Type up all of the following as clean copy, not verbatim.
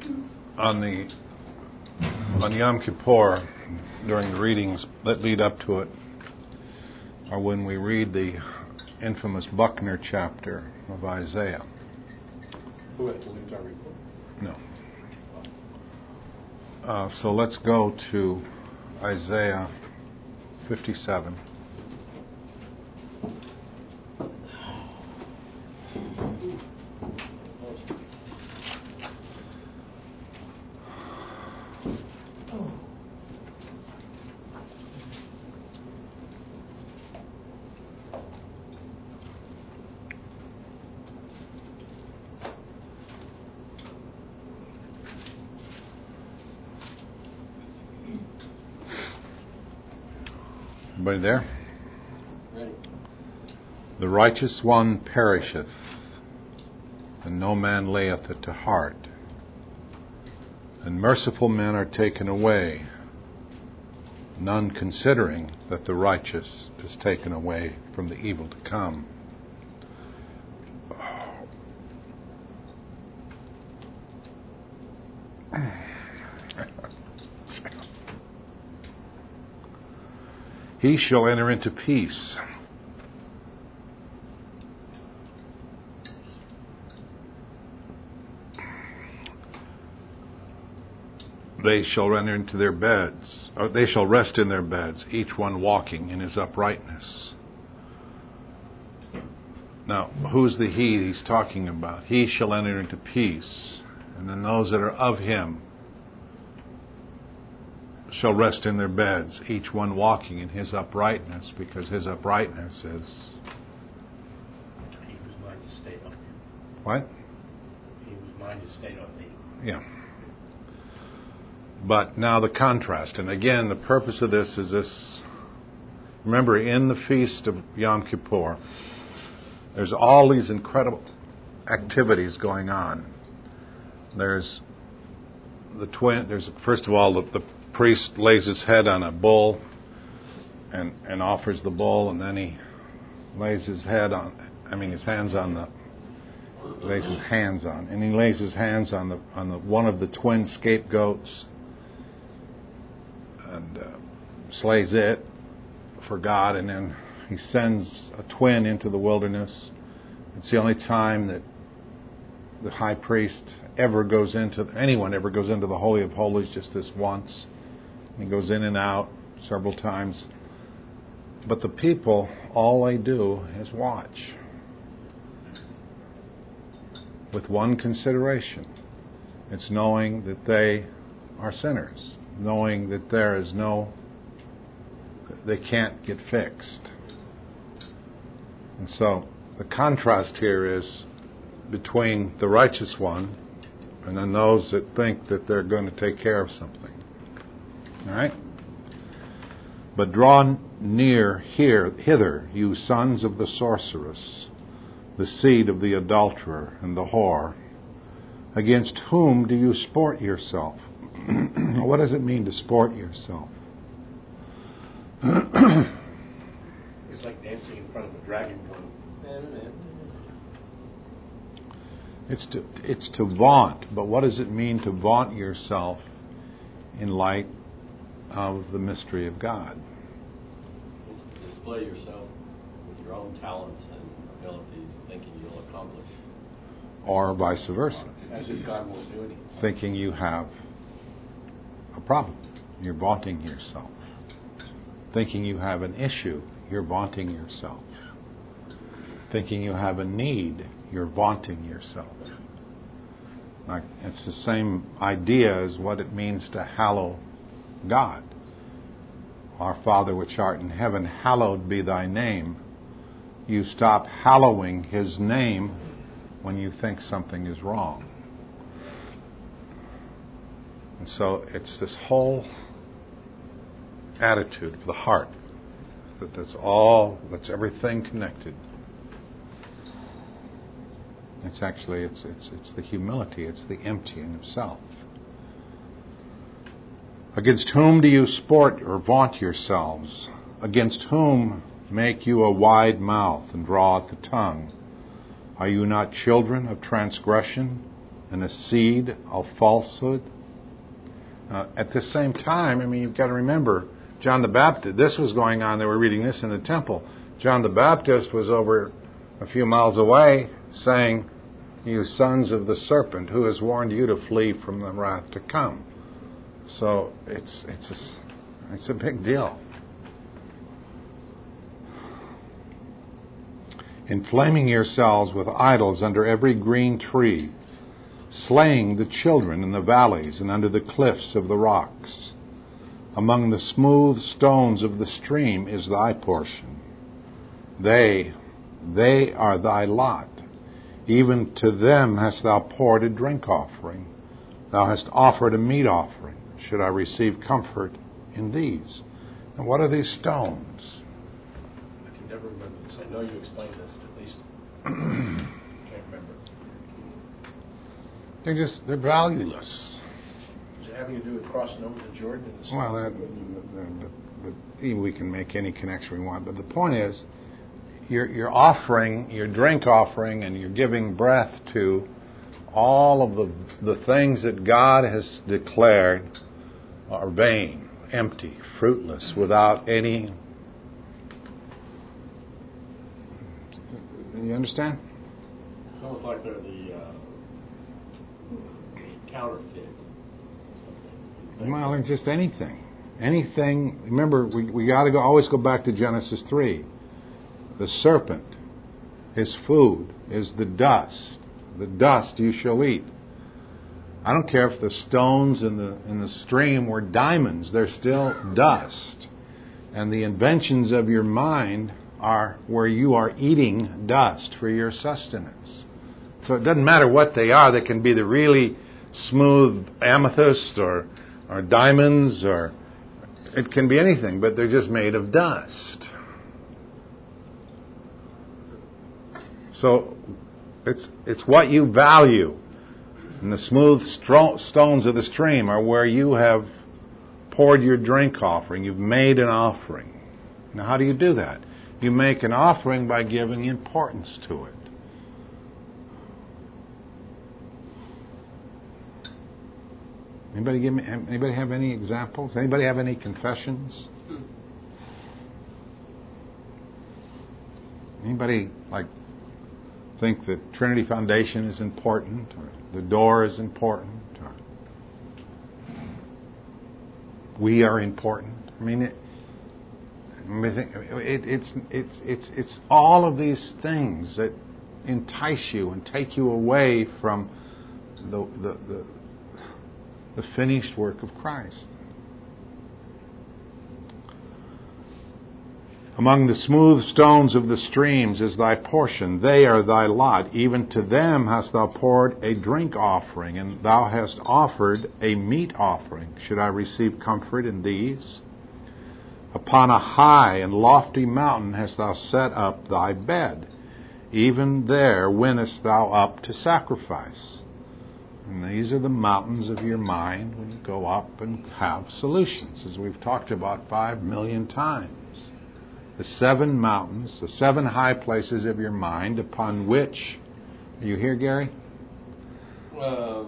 on Yom Kippur, during the readings that lead up to it, or when we read the infamous Buckner chapter of Isaiah. Who has to leave our report? No. So let's go to Isaiah 57. Everybody there? Ready. The righteous one perisheth, and no man layeth it to heart. And merciful men are taken away, none considering that the righteous is taken away from the evil to come. He shall enter into peace. They shall enter into their beds, or they shall rest in their beds, each one walking in his uprightness. Now, who's the he he's talking about? He shall enter into peace, and then those that are of him shall rest in their beds, each one walking in his uprightness, because his uprightness is... He was mine to stay on me. What? He was mine to stay on me. Yeah. But now the contrast, and again, the purpose of this is this. Remember, in the feast of Yom Kippur, there's all these incredible activities going on. There's the twin. There's first of all the priest lays his head on a bull and offers the bull, and then he lays his hands on the one of the twin scapegoats and slays it for God, and then he sends a twin into the wilderness. It's the only time that the high priest anyone ever goes into the Holy of Holies, just this once. He goes in and out several times. But the people, all they do is watch. With one consideration. It's knowing that they are sinners. Knowing that they can't get fixed. And so the contrast here is between the righteous one and then those that think that they're going to take care of something. All right? But draw near hither, you sons of the sorceress, the seed of the adulterer and the whore. Against whom do you sport yourself? What does it mean to sport yourself? It's like dancing in front of a dragon going... It's to vaunt, but what does it mean to vaunt yourself in light of the mystery of God? It's to display yourself with your own talents and abilities, thinking you'll accomplish. Or vice versa. As if God won't do anything. Thinking you have a problem. You're vaunting yourself. Thinking you have an issue. You're vaunting yourself. Thinking you have a need. You're vaunting yourself. Like, it's the same idea as what it means to hallow God. Our Father which art in heaven, hallowed be thy name. You stop hallowing his name when you think something is wrong. And so it's this whole attitude of the heart that's everything connected. It's actually it's the humility, it's the emptying of self. Against whom do you sport or vaunt yourselves? Against whom make you a wide mouth and draw out the tongue? Are you not children of transgression, and a seed of falsehood. At the same time, you've got to remember, John the Baptist, this was going on, they were reading this in the temple. John the Baptist was over a few miles away saying, "You sons of the serpent, who has warned you to flee from the wrath to come?" So it's a big deal. Inflaming yourselves with idols under every green tree, slaying the children in the valleys and under the cliffs of the rocks. Among the smooth stones of the stream is thy portion. They are thy lot. Even to them hast thou poured a drink offering. Thou hast offered a meat offering. Should I receive comfort in these? And what are these stones? I can never remember this. I know you explained this at least. Can't remember. They're valueless. Is it having to do with crossing over the Jordan? Well, we can make any connection we want, but the point is, you're offering your drink offering, and you're giving breath to all of the things that God has declared are vain, empty, fruitless, without any. You understand? It's almost like they're the counterfeit. Well, just anything. Remember, we got to always go back to Genesis 3. The serpent, his food is the dust. The dust you shall eat. I don't care if the stones in the stream were diamonds; they're still dust. And the inventions of your mind are where you are eating dust for your sustenance. So it doesn't matter what they are. They can be the really smooth amethyst or diamonds, or it can be anything, but they're just made of dust. So it's what you value. And the smooth stones of the stream are where you have poured your drink offering. You've made an offering. Now, how do you do that? You make an offering by giving importance to it. Anybody have any examples? Anybody have any confessions? Anybody think that Trinity Foundation is important, or the door is important, or we are important? It's all of these things that entice you and take you away from the finished work of Christ. Among the smooth stones of the streams is thy portion. They are thy lot. Even to them hast thou poured a drink offering, and thou hast offered a meat offering. Should I receive comfort in these? Upon a high and lofty mountain hast thou set up thy bed. Even there wentest thou up to sacrifice. And these are the mountains of your mind when you go up and have solutions, as we've talked about 5 million times. The 7 mountains, the 7 high places of your mind upon which... Are you here, Gary? No.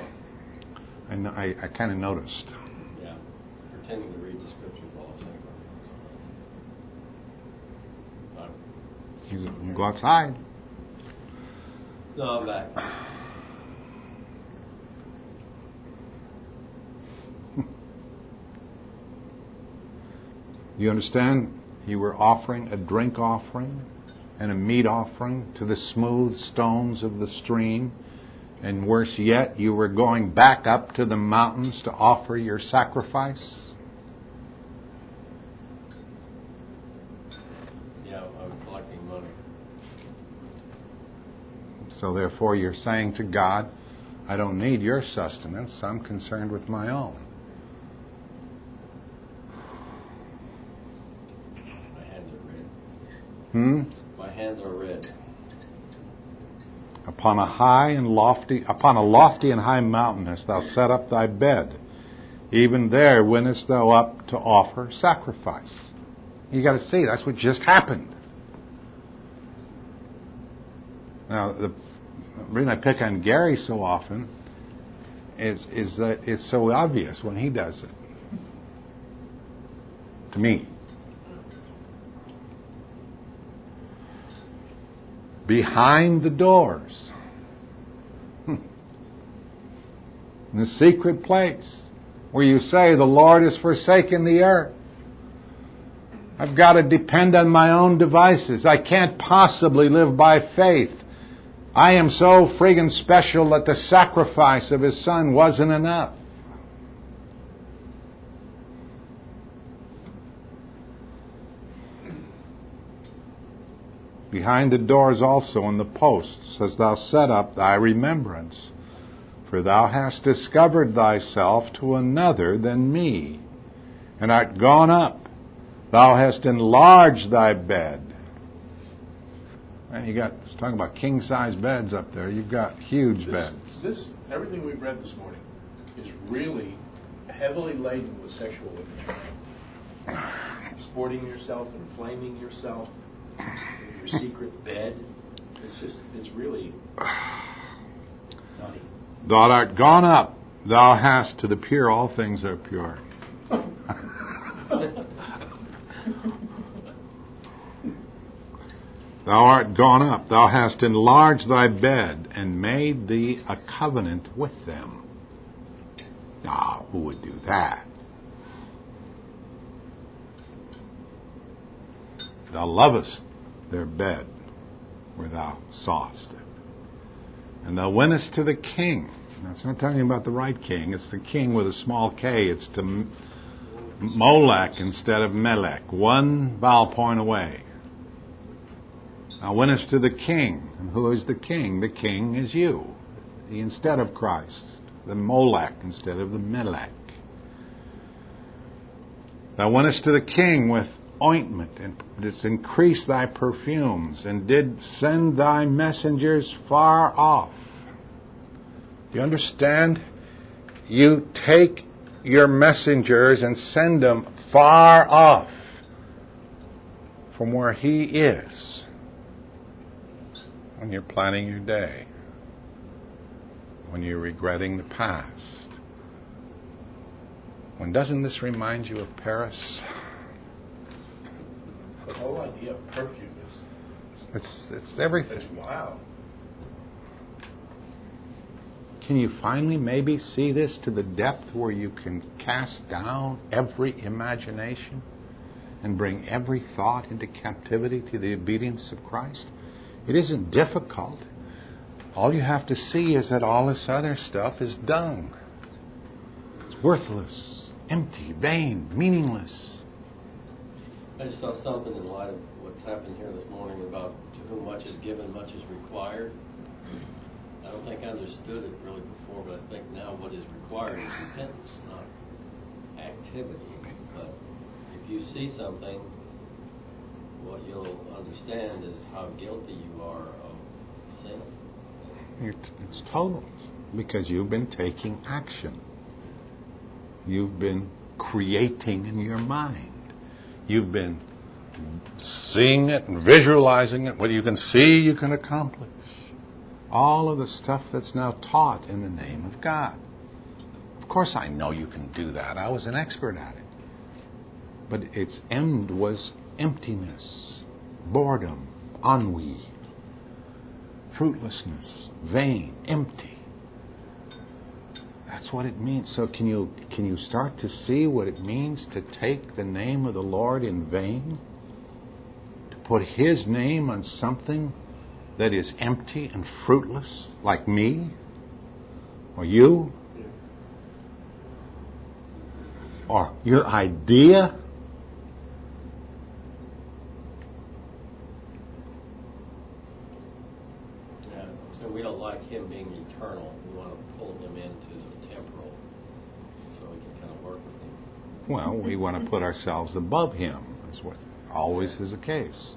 I kind of noticed. Yeah. Pretending to read the scriptures while I'm saying something. You go outside. No, I'm back. You understand? You were offering a drink offering and a meat offering to the smooth stones of the stream. And worse yet, you were going back up to the mountains to offer your sacrifice. Yeah, I was collecting money. So therefore you're saying to God, I don't need your sustenance. I'm concerned with my own. My hands are red. Upon a lofty and high mountain hast thou set up thy bed. Even there wentest thou up to offer sacrifice. You got to see, that's what just happened. Now, the reason I pick on Gary so often is that it's so obvious when he does it. To me. Behind the doors. In the secret place where you say the Lord has forsaken the earth. I've got to depend on my own devices. I can't possibly live by faith. I am so friggin' special that the sacrifice of His Son wasn't enough. Behind the doors also in the posts hast thou set up thy remembrance, for thou hast discovered thyself to another than me, and art gone up. Thou hast enlarged thy bed. And it's talking about king-size beds up there. You've got huge beds. Everything we've read this morning is really heavily laden with sexual imagery. Sporting yourself, inflaming yourself, in your secret bed. It's really nutty. Thou art gone up. Thou hast to the pure all things are pure. Thou art gone up, thou hast enlarged thy bed, and made thee a covenant with them. Now, who would do that? Thou lovest their bed where thou sawest it. And thou wentest to the king. Now, it's not talking about the right king, it's the king with a small k. It's to Molech instead of Melech, one vowel point away. Now, wentest to the king. And who is the king? The king is you. Instead of Christ. The Molech instead of the Melech. Thou wentest to the king with ointment, and didst increase thy perfumes, and did send thy messengers far off. You understand? You take your messengers and send them far off from where He is. When you're planning your day, when you're regretting the past, doesn't this remind you of Paris? The whole idea of perfume is it's everything. It's wow. Can you finally maybe see this to the depth where you can cast down every imagination and bring every thought into captivity to the obedience of Christ? It isn't difficult. All you have to see is that all this other stuff is dung. It's worthless, empty, vain, meaningless. I just saw something in light of what's happened here this morning about to whom much is given, much is required. I don't think I understood it really before, but I think now what is required is repentance, not activity. But if you see something, what you'll understand is how guilty you are of sin. It's total, because you've been taking action. You've been creating in your mind. You've been seeing it and visualizing it. What you can see, you can accomplish. All of the stuff that's now taught in the name of God. Of course I know you can do that. I was an expert at it. But its end was emptiness, boredom, ennui, fruitlessness, vain, empty. That's what it means. So can you start to see what it means to take the name of the Lord in vain? To put His name on something that is empty and fruitless, like me or you or your idea? Yeah, so we don't like Him being eternal. We want to pull Him into the temporal so we can kind of work with Him. Well, we want to put ourselves above Him. That's what always is the case.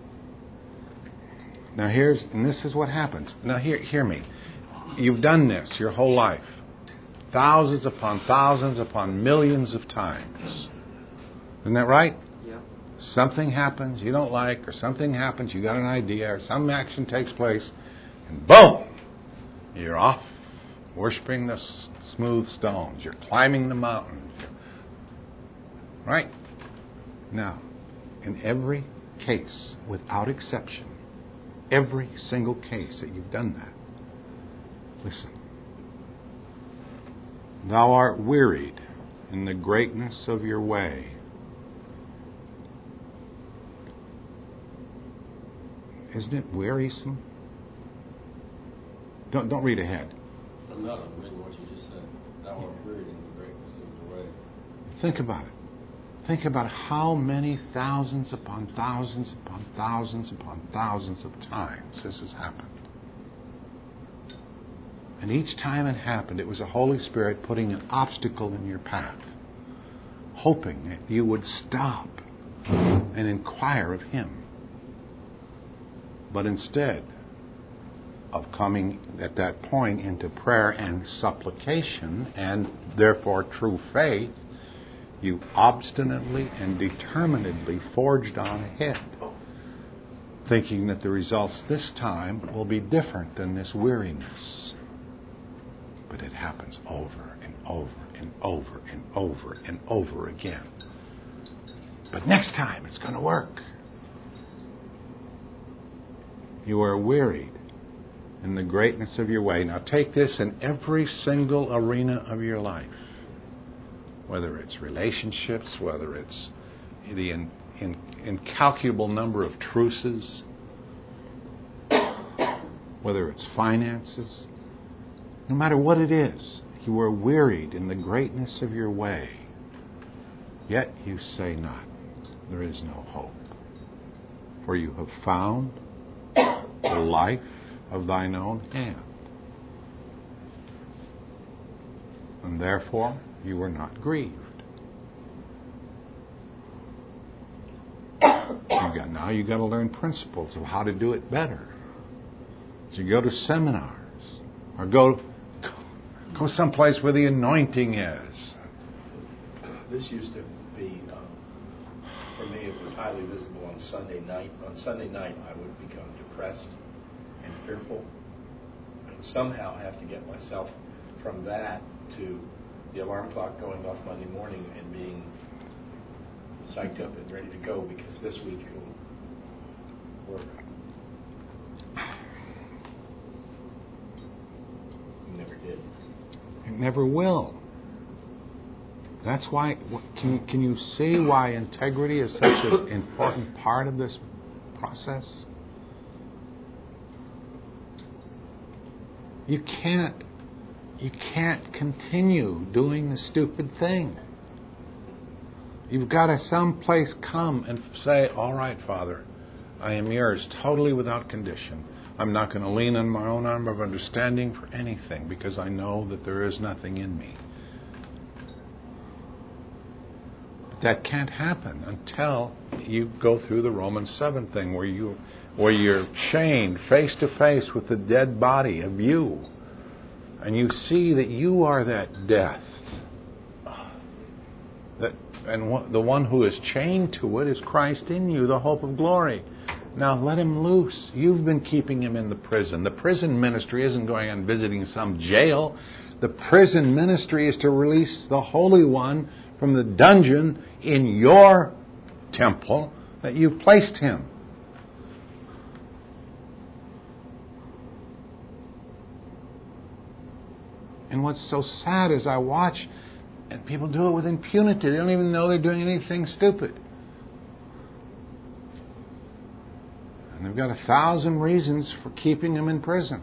Now this is what happens. Now hear me. You've done this your whole life. Thousands upon millions of times. Isn't that right? Yeah. Something happens you don't like, or something happens, you got an idea, or some action takes place, and boom! You're off worshiping the smooth stones. You're climbing the mountains. Right? Now, in every case, without exception, every single case that you've done that, listen. Thou art wearied in the greatness of your way. Isn't it wearisome? Don't read ahead. I'm not. I'm reading what you just said. Thou art wearied in the greatness of your way. Think about it. Think about how many thousands upon thousands upon thousands upon thousands of times this has happened. And each time it happened, it was the Holy Spirit putting an obstacle in your path, hoping that you would stop and inquire of Him. But instead of coming at that point into prayer and supplication, and therefore true faith, you obstinately and determinedly forged on ahead, thinking that the results this time will be different than this weariness. But it happens over and over and over and over and over again. But next time it's going to work. You are wearied in the greatness of your way. Now take this in every single arena of your life. Whether it's relationships, whether it's the incalculable number of truces, whether it's finances, no matter what it is, you are wearied in the greatness of your way. Yet you say not, there is no hope. For you have found the life of thine own hand. And therefore you are not grieved. Now you've got to learn principles of how to do it better. So you go to seminars or go someplace where the anointing is. This used to be, for me, it was highly visible on Sunday night. On Sunday night, I would become depressed and fearful. And somehow I have to get myself from that to the alarm clock going off Monday morning and being psyched up and ready to go because this week it'll work. It never did. It never will. That's why, can you see why integrity is such an important part of this process? You can't continue doing the stupid thing. You've got to someplace come and say, all right, Father, I am yours totally without condition. I'm not going to lean on my own arm of understanding for anything because I know that there is nothing in me. But that can't happen until you go through the Romans 7 thing where you're chained face to face with the dead body of you. And you see that you are that death. The one who is chained to it is Christ in you, the hope of glory. Now let him loose. You've been keeping him in the prison. The prison ministry isn't going and visiting some jail. The prison ministry is to release the Holy One from the dungeon in your temple that you've placed him. And what's so sad is I watch, and people do it with impunity. They don't even know they're doing anything stupid. And they've got 1,000 reasons for keeping them in prison.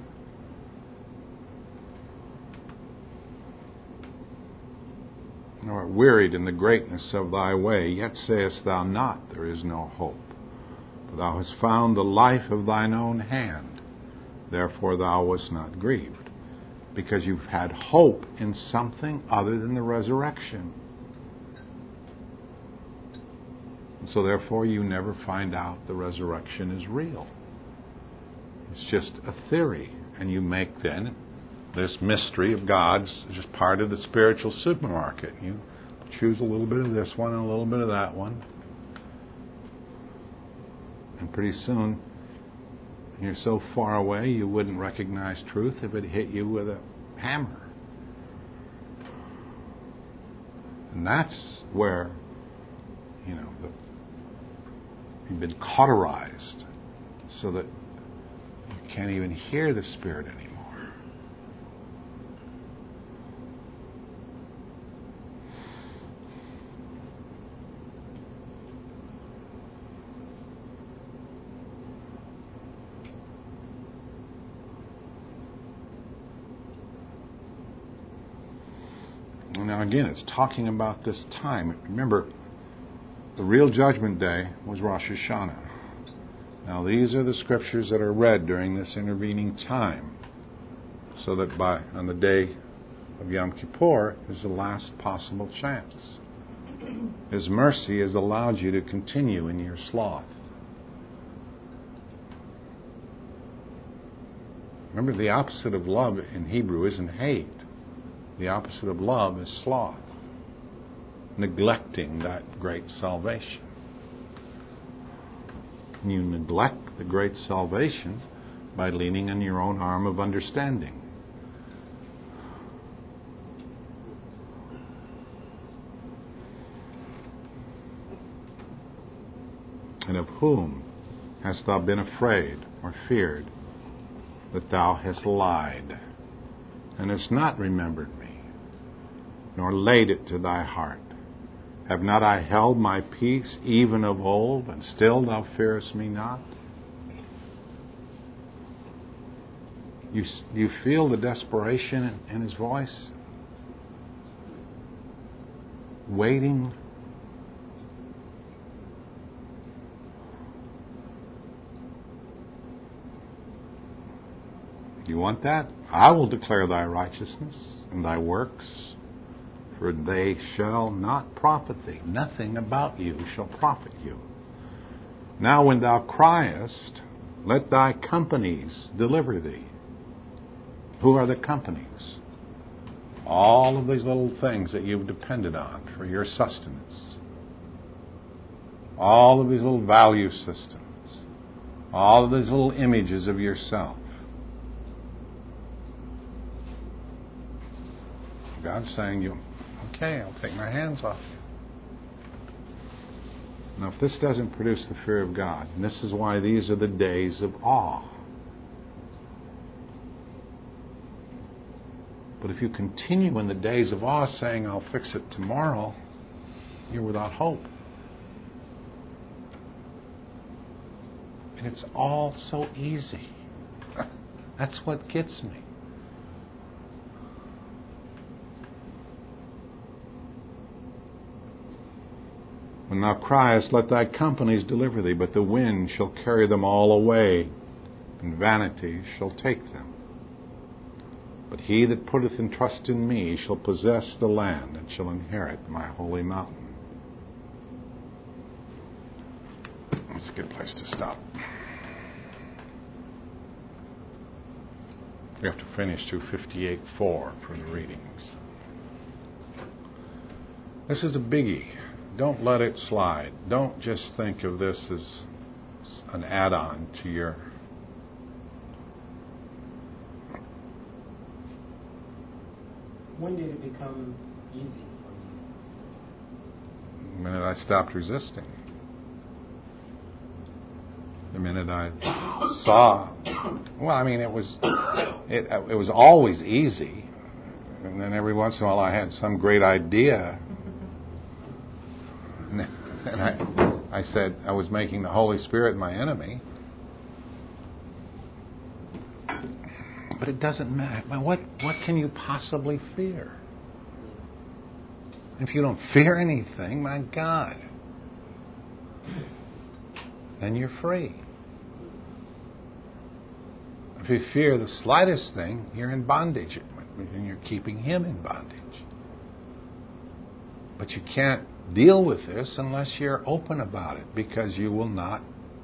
Thou art wearied in the greatness of thy way, yet sayest thou not, there is no hope. For thou hast found the life of thine own hand, therefore thou wast not grieved. Because you've had hope in something other than the resurrection. And so therefore you never find out the resurrection is real. It's just a theory. And you make then this mystery of God's just part of the spiritual supermarket. You choose a little bit of this one and a little bit of that one. And pretty soon you're so far away you wouldn't recognize truth if it hit you with a hammer. And that's where, you've been cauterized so that you can't even hear the Spirit anymore. Now again, it's talking about this time. Remember, the real judgment day was Rosh Hashanah. Now these are the scriptures that are read during this intervening time, so that on the day of Yom Kippur is the last possible chance. His mercy has allowed you to continue in your sloth. Remember, the opposite of love in Hebrew isn't hate. The opposite of love is sloth, neglecting that great salvation. You neglect the great salvation by leaning on your own arm of understanding. And of whom hast thou been afraid or feared, that thou hast lied, and hast not remembered me, nor laid it to thy heart? Have not I held my peace even of old, and still thou fearest me not? You feel the desperation in his voice? Waiting. You want that? I will declare thy righteousness and thy works, for they shall not profit thee. Nothing about you shall profit you. Now when thou criest, let thy companies deliver thee. Who are the companies? All of these little things that you've depended on for your sustenance. All of these little value systems. All of these little images of yourself. God's saying, okay, I'll take my hands off you. Now, if this doesn't produce the fear of God, and this is why these are the days of awe. But if you continue in the days of awe saying, I'll fix it tomorrow, you're without hope. And it's all so easy. That's what gets me. When thou criest, let thy companies deliver thee, but the wind shall carry them all away, and vanity shall take them. But he that putteth in trust in me shall possess the land, and shall inherit my holy mountain. That's a good place to stop. We have to finish to 58:4 for the readings. This is a biggie. Don't let it slide. Don't just think of this as an add-on to your... When did it become easy for you? The minute I stopped resisting. The minute I saw... Well, I mean, it was always easy. And then every once in a while I had some great idea. And I said I was making the Holy Spirit my enemy. But it doesn't matter. What can you possibly fear? If you don't fear anything, my God, then you're free. If you fear the slightest thing, you're in bondage. And you're keeping him in bondage. But you can't deal with this unless you're open about it, because you will not.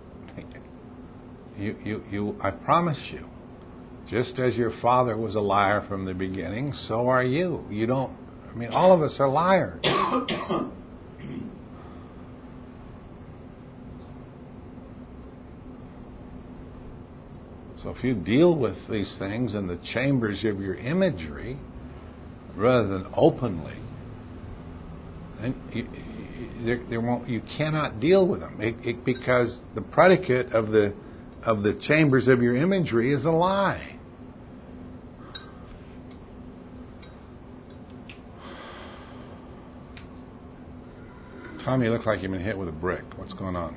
I promise you, just as your father was a liar from the beginning, so are you. You don't. I mean, all of us are liars. So if you deal with these things in the chambers of your imagery, rather than openly, And you cannot deal with them because the predicate of the chambers of your imagery is a lie. Tom, you look like you've been hit with a brick. What's going on?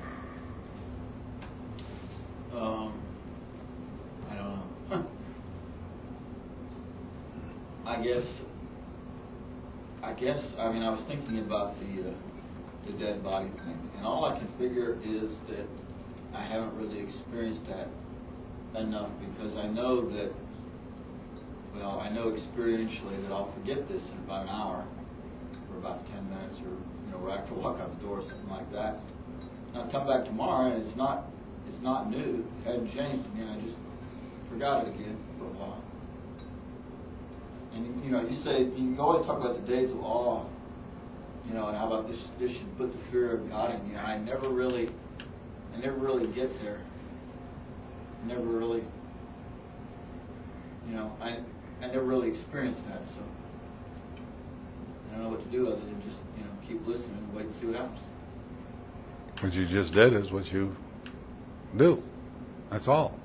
I don't know. I mean, I was thinking about the dead body thing, and all I can figure is that I haven't really experienced that enough, because I know that, well, I know experientially that I'll forget this in about an hour, or about 10 minutes, or right after I walk out the door, or something like that. And I'll come back tomorrow, and it's not new, it hadn't changed to me, and I just forgot it again for a while. And you say, you always talk about the days of awe, and how about this should put the fear of God in you. I never really get there. I never really, I never really experienced that, so I don't know what to do other than just, keep listening and wait and see what happens. What you just did is what you do. That's all.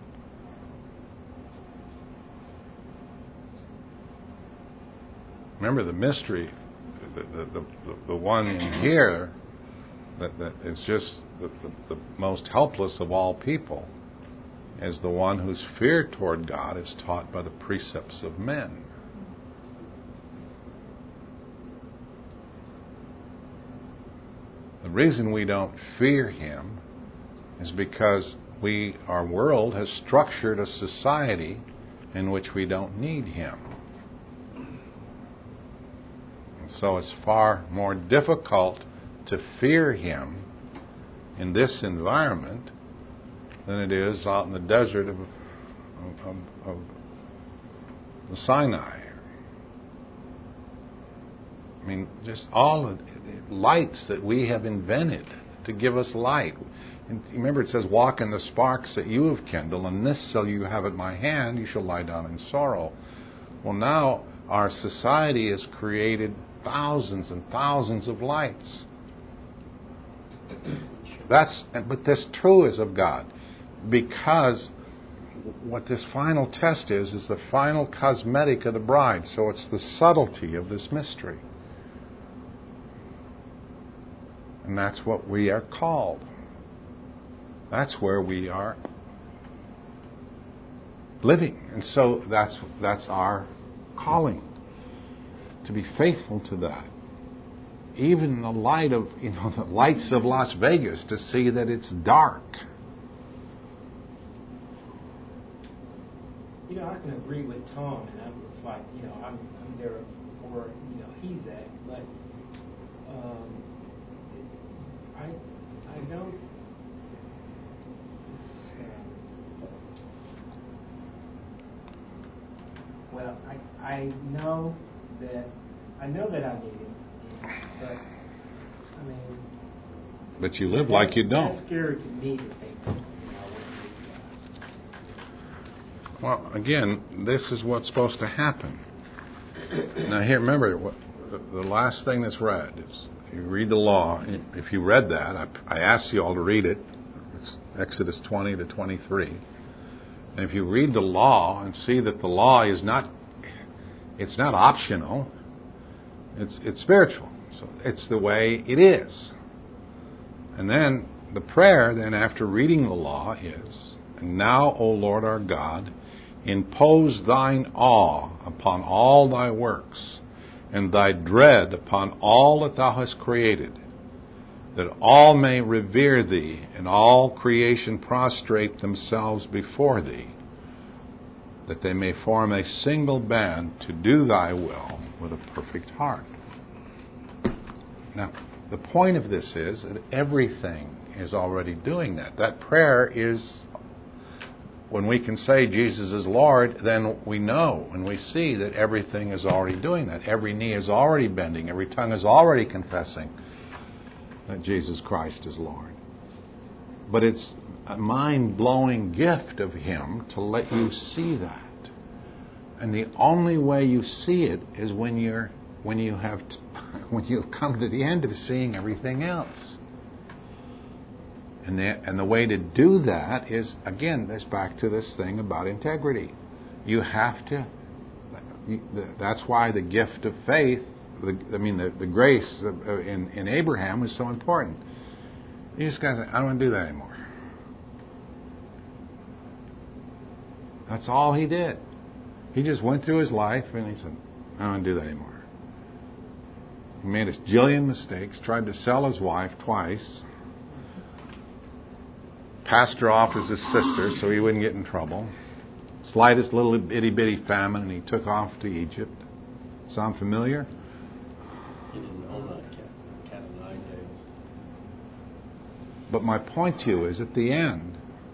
Remember the mystery, the one in here that is just the most helpless of all people is the one whose fear toward God is taught by the precepts of men. The reason we don't fear Him is because our world has structured a society in which we don't need Him. And so it's far more difficult to fear Him in this environment than it is out in the desert of the Sinai. I mean, just all the lights that we have invented to give us light. And remember, it says, walk in the sparks that you have kindled, and this shall you have at my hand, you shall lie down in sorrow. Well, now our society has created thousands and thousands of lights. But this true is of God, because what this final test is the final cosmetic of the bride. So it's the subtlety of this mystery. And that's what we are called. That's where we are living. And so that's our calling, to be faithful to that. Even in the light of, the lights of Las Vegas, to see that it's dark. I can agree with Tom, and it's like, I'm there where, he's at, but I know I know that I need him, but I mean. But you live like you don't. That's scary to me to think. Well, again, this is what's supposed to happen. Now, here, remember, the last thing that's read is you read the law. If you read that, I asked you all to read it. It's Exodus 20 to 23. And if you read the law and see that the law is not, it's not optional, it's spiritual. So it's the way it is. And then the prayer, then after reading the law, is, and now, O Lord our God, impose thine awe upon all thy works, and thy dread upon all that thou hast created, that all may revere thee, and all creation prostrate themselves before thee, that they may form a single band to do thy will with a perfect heart. Now, the point of this is that everything is already doing that. That prayer is, when we can say Jesus is Lord, then we know and we see that everything is already doing that. Every knee is already bending. Every tongue is already confessing that Jesus Christ is Lord. But it's a mind-blowing gift of Him to let you see that. And the only way you see it is when you're when you have when you've come to the end of seeing everything else. And the way to do that is, again, this back to this thing about integrity. You have to. That's why the gift of faith, the grace in Abraham was so important. You just gotta say, I don't want to do that anymore. That's all he did. He just went through his life and he said, I don't want to do that anymore. He made a jillion mistakes, tried to sell his wife twice, passed her off as his sister so he wouldn't get in trouble. Slightest little itty bitty famine, and he took off to Egypt. Sound familiar? He didn't own that cat of 9 tails. But my point to you is, at the end,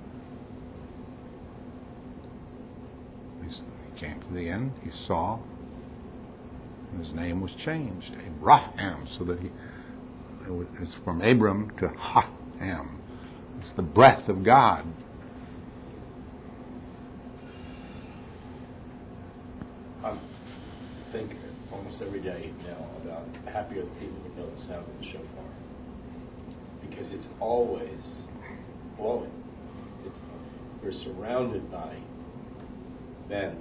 he came to the end, he saw, and his name was changed, Abraham, so that it's from Abram to Ham. It's the breath of God. I think almost every day now about happy are the people that know the sound of the shofar, because it's always blowing. We're surrounded by vanity.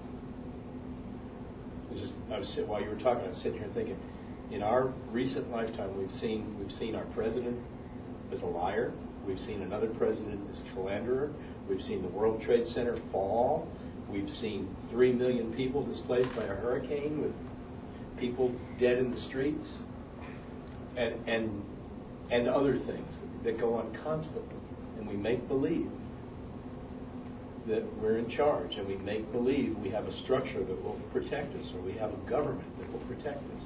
While you were talking, I was sitting here thinking, in our recent lifetime, we've seen our president as a liar. We've seen another president as a philanderer. We've seen the World Trade Center fall. We've seen 3 million people displaced by a hurricane, with people dead in the streets, and other things that go on constantly. And we make believe that we're in charge, and we make believe we have a structure that will protect us, or we have a government that will protect us.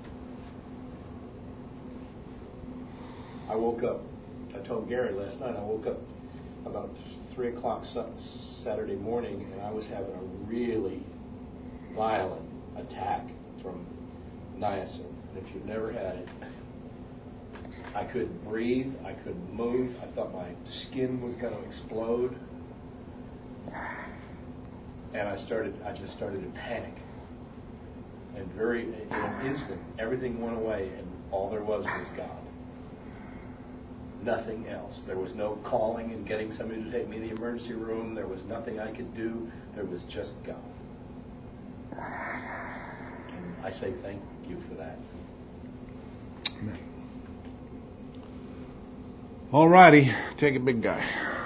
I woke up, I told Gary last night, I woke up about 3 o'clock Saturday morning, and I was having a really violent attack from niacin. And if you've never had it, I couldn't breathe, I couldn't move, I thought my skin was going to explode. And I just started to panic. And in an instant, everything went away, and all there was God. Nothing else. There was no calling and getting somebody to take me to the emergency room. There was nothing I could do. There was just God. And I say thank you for that. All righty. Take it, big guy.